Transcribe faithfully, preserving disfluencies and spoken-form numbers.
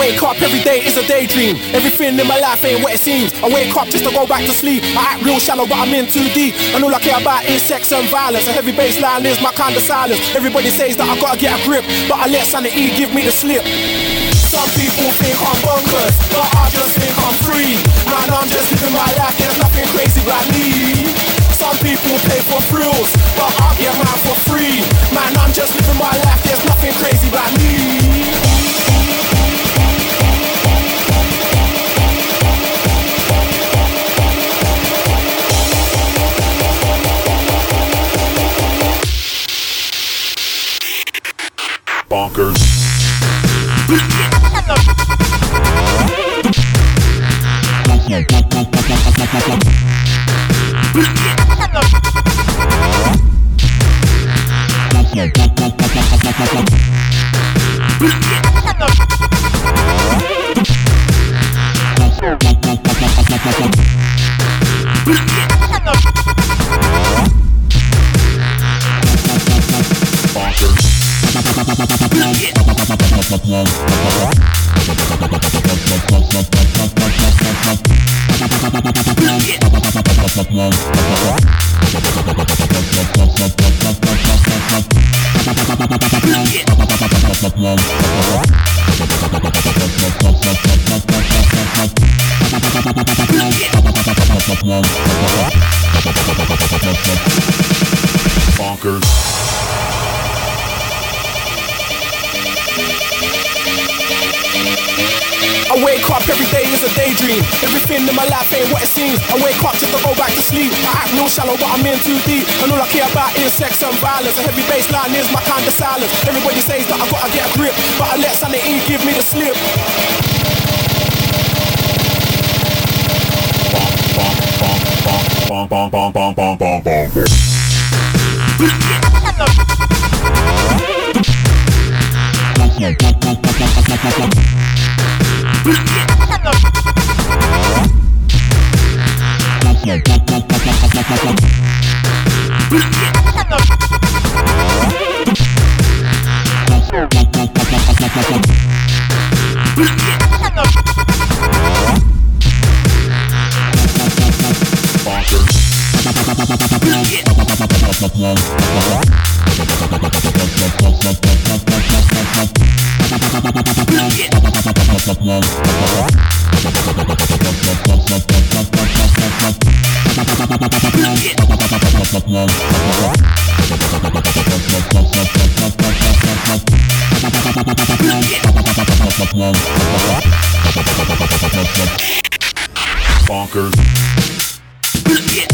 wake up every day is a daydream. Everything in my life ain't what it seems. I wake up just to go back to sleep. I act real shallow but I'm in too deep. And all I care about is sex and violence. A heavy bass line is my kind of silence. Everybody says that I gotta get a grip, but I let sanity give me the slip. Some people think I'm bonkers, but I just think I'm free. Man, I'm just living my life, there's nothing crazy about me. Some people pay for thrills, but I get mine for free. Man, I'm just living my life, there's nothing crazy about me. Bonkers. Bonkers. I wake up every day is a daydream. Everything in my life ain't what it seems. I wake up just to go back to sleep. I act real shallow but I'm in too deep. And all I care about is sex and violence. A heavy bass line is my kind of silence. Everybody says that I gotta get a grip, but I let sanity give me the slip. Bonk, bonk, bonk, bonk, bonk, bonk, bonk, bonk. Bonkers.